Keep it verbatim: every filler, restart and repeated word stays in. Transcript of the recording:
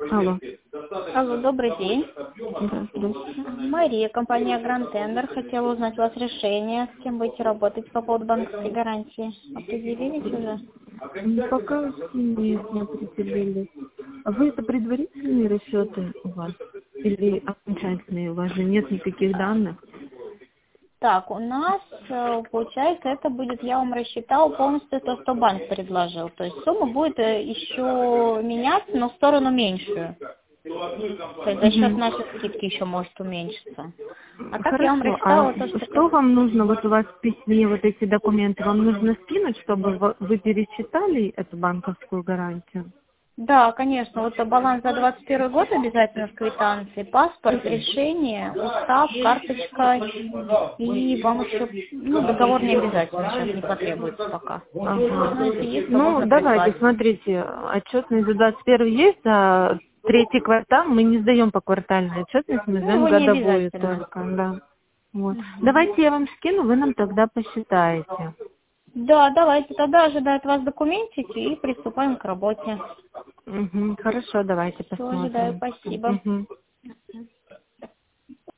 Алло. Алло, добрый день. Здравствуйте. Мария, компания Grand Tender. Хотела узнать у вас решение, с кем будете работать по поводу банковской гарантии. Определились уже? М, Пока с ним не не определились. А вы это предварительные расчеты у вас? Или окончательные? У вас же нет никаких данных? Так, у нас, э, получается, это будет, я вам рассчитал полностью то, что банк предложил. То есть сумма будет э, еще меняться, но в сторону меньшую. То есть за счет Мгм. нашей скидки еще может уменьшиться. А так я вам Хорошо. А рассчитала то, что... что вам нужно, вот у вас в письме вот эти документы, вам нужно скинуть, чтобы вы вы пересчитали эту банковскую гарантию? Да, конечно, вот баланс за двадцать первый год обязательно в квитанции, паспорт, решение, устав, карточка, и вам еще, ну, договор не обязательно, сейчас не потребуется пока. Ага. Ну, если есть, то Ну, можно давайте, прислать. смотрите, отчетность за двадцать первый есть, а третий квартал мы не сдаем по квартальной отчетности, мы Ну, сдаем его не годовую обязательно. только, да. Вот. Мгм. Давайте я вам скину, вы нам тогда посчитаете. Да, давайте, тогда ожидают вас документики и приступаем к работе. Угу. Хорошо, давайте Все, ожидаю, посмотрим. спасибо. Угу.